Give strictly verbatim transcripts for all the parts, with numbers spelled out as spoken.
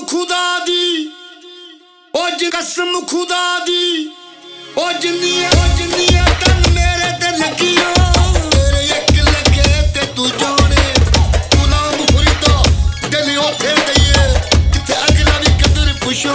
खुदा दी ओ जी कसम खुदा दी ओ जिन्नी ओ जिन्नी तन मेरे ते लगियो तेरे एक लगे ते तू जाने गुलाम खुदा दिल ओथे दईए किथे अगला भी कदर पुछो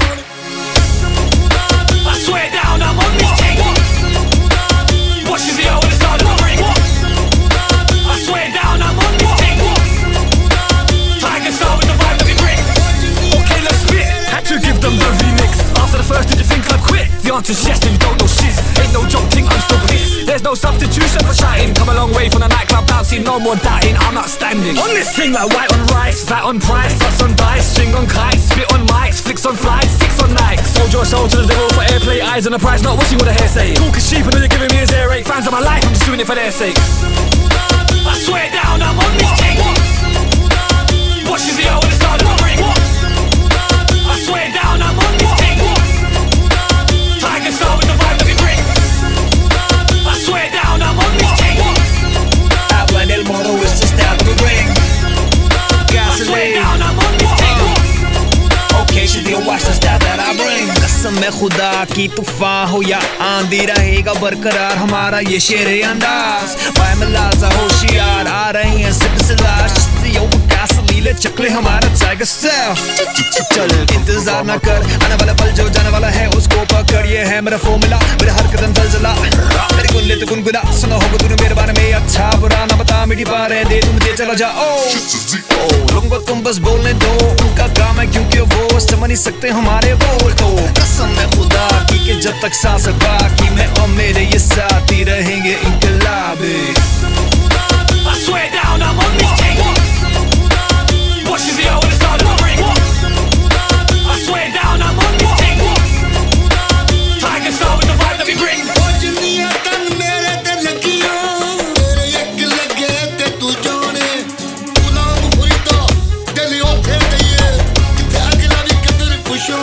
I swear down, I'm on this thing. Watches the old start to ring. I swear down, I'm on this thing. Tiger Star with the vibe that we bring. Okay, let's spit. Had to give them the remix. After the first, did you think I'd quit? The answer's yes, and you don't know shit. Ain't no joke thing, I'm still pissed. There's no substitution for shouting. Come a long way from the nightclub bouncing, no more doubting. I'm not standing on this thing like white on rice, fat on price, plus on dice, string on kites, spit on mics, flicks on flights, sticks on nikes. Sold your soul to the devil for airplay, eyes on the prize, not watching what the hair say. Talk is cheap and all you're giving me is air rate. Fans of my life, I'm just doing it for their sake. I swear down, I'm on this thing. Watches the old start to ring. I swear down, I'm on this thing. Tiger Star with the vibe that we bring. I swear down, I'm on this thing. Habla en el modo, it's the style that we bring. I swear down, I'm on this thing. Okay, she'll watch the style that I bring. कसम है खुदा की तूफान हो या आंधी रहेगा बरकरार हमारा ये शेरे अंदाज मैं मिलाजा होशियार आ रही हैं सिप सिलाश लीले चकले हमारा टाइगर स्टाइल चल इंतजार ना कर आने वाला पल जो जाने वाला है उसको पकड़ ये है मेरा फॉर्मूला मेरे हर कदम जलजला मेरी गुल्ले तो गुनगुना सुना होगा तूने मेरे बारे में अच्छा बुरा ना बता मीठी बातें दे तू मुझे चला जा ओ लोगों को तुम बस बोलने दो उनका काम है क्योंकि वो समझ नहीं सकते हमारे बोल तो कसम है खुदा की कि जब तक सांस बाकी मैं और मेरे ये साथी रहेंगे इनकलाबी I swear down, I'm on this thing. Watches the old start to ring. I swear down, I'm on this thing. Tiger Star with the vibe that we bring. ओ जिन्नी तन मेरे ते लगियो तेरे एक लगे ते तू जाने गुलाम खुदा दिल ओथे दईए किथे अगला भी कदर पुछो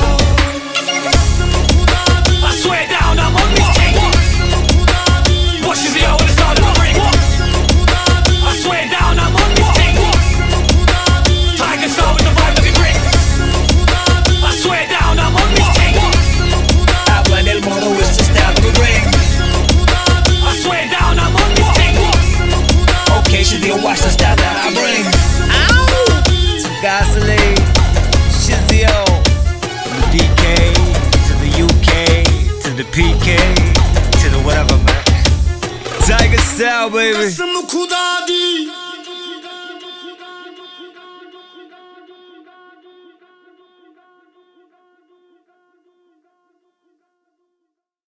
I swear down, I'm on this thing. Watches the old start to ring. I swear down, I'm on this thing. Tiger Star with the vibe that we bring. I swear down, I'm on this thing. Habla en el modo, it's the style that we bring. I swear down, I'm on this thing. Okay, she'll watch the style that I bring. Ow! Gasoline, Shizio, from the D K to the U K to the P K to the whatever, man. Tiger style, baby. कसम खुदा दी